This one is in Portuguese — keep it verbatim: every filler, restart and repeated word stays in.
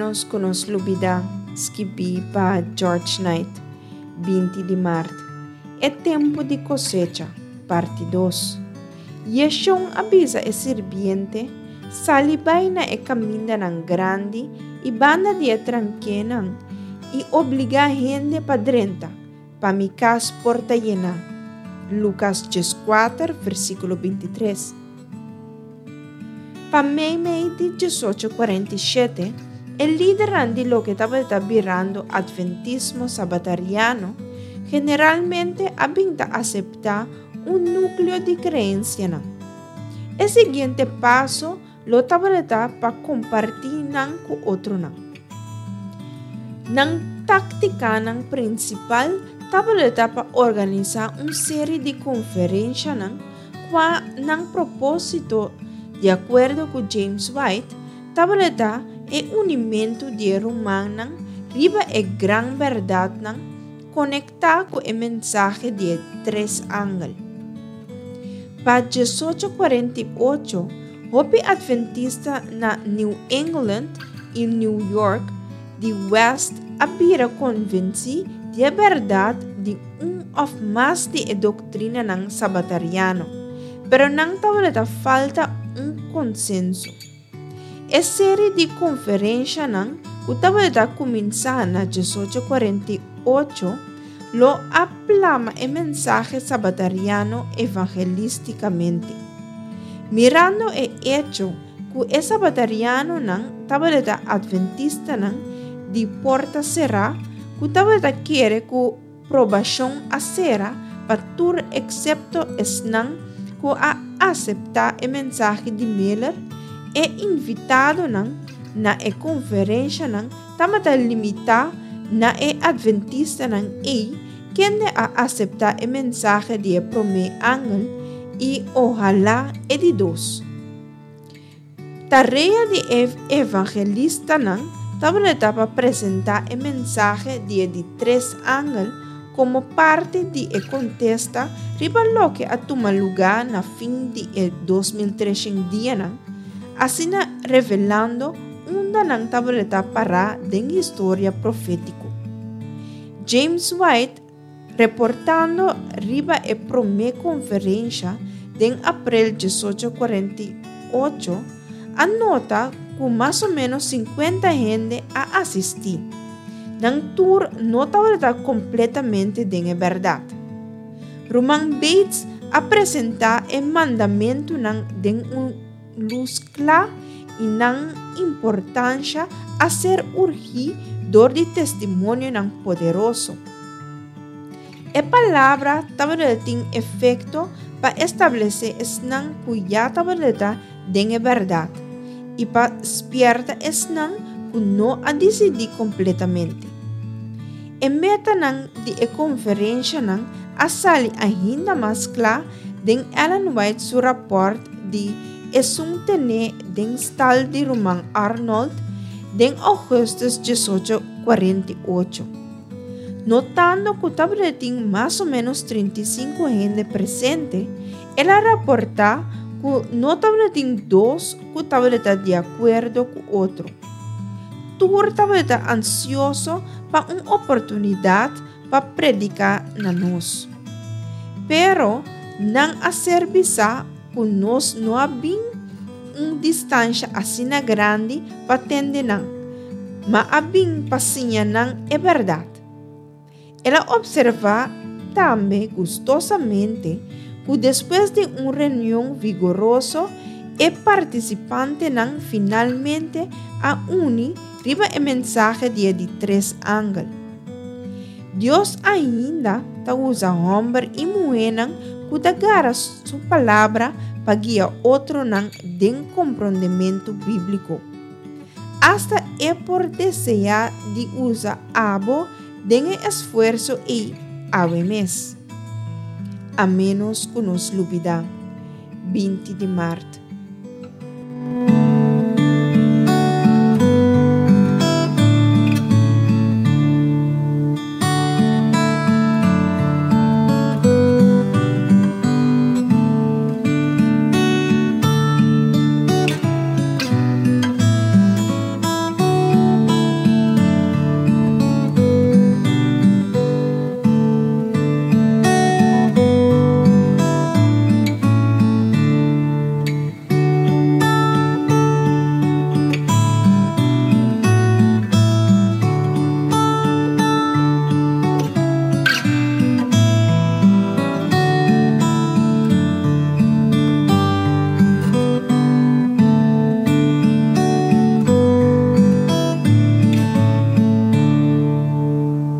menos que nos lubida, escrevi para George Knight, vinte de março. É tempo de cosecha, parte dois. Yeshon avisa e serviente, salibaina e caminda nan grande, e banda de tranquenan, e obliga a gente para drenta, para mi cas porta llena. Lucas quatro, versículo vinte e três. Para mei mei de dezoito quarenta e sete, el líder de lo que estaba virando adventismo sabatariano, generalmente habita aceptar un núcleo de creencia. El siguiente paso lo estaba para compartir con otro. Nang táctica nang principal estaba para organizar una serie de conferencias qua nang propósito. De acordo com James White, tabaleta é unimento de romano riba é gran verdade nan conectar com o mensagem de três ângulos. Para dezoito quarenta e oito, hopi adventista na New England e New York de West abira convenci de a verdade de um of mais de doutrina nan sabatariano, pero não tabaleta falta um consenso. A série de conferências que estava a começar na dezoito quarenta e oito, lo aplama a mensagem sabatariano evangelisticamente. Mirando o hecho que o sabatariano estava a adventista de porta será, que estava a querer que provação a será para tur excepto esnan que a aceitar a mensagem de Miller é invitado nan, na e conferência nan, tamata limitar na e adventista nan e quem a aceitar a mensagem de prome angel e ojalá é de dois. Tarefa de evangelista nan também para apresentar a mensagem de, de três ángeles como parte de e contesta riba lo que a toma lugar na fim de dois mil e treze dia, assim revelando uma nang tableta para den história profético. James White, reportando riba e prome conferência den abril dezoito quarenta e oito, anota que mais ou menos cinquenta gente a assistir. Nang tour não estava completamente de verdade. Roman Bates apresenta o mandamento nang den um luz clara e nang importância a ser urgir dor de testemunho nang poderoso. A palavra estava tem efeito para estabelecer esnang cuya estava de verdade e para despierta esnang que não a decidir completamente. A meta nang de a conferência nang a sali ainda mais clara den Ellen White su rapport de esuntene den stal de Roman Arnold den Augustus dezoito quarenta e oito. Notando que estava tem mais ou menos trinta e cinco gente presente, ela reporta que não estava tem dois que estava de acordo com o outro. Tudo estava ansioso para uma oportunidade para predicar na nós. Pero, não a serviçar que nós não havia uma distância assim grande para atender não, mas havia paciência não é verdade. Ela observa também gostosamente que depois de uma reunião vigorosa, o participante não finalmente a uni riba a mensagem de, de três ângulos. Deus ainda está usando homem e mulher que agarra sua palavra para guiar outro não de compreendimento bíblico. Hasta é por desejar de usar abo de esforço e a mes. A menos que nos lubida. vinte de março.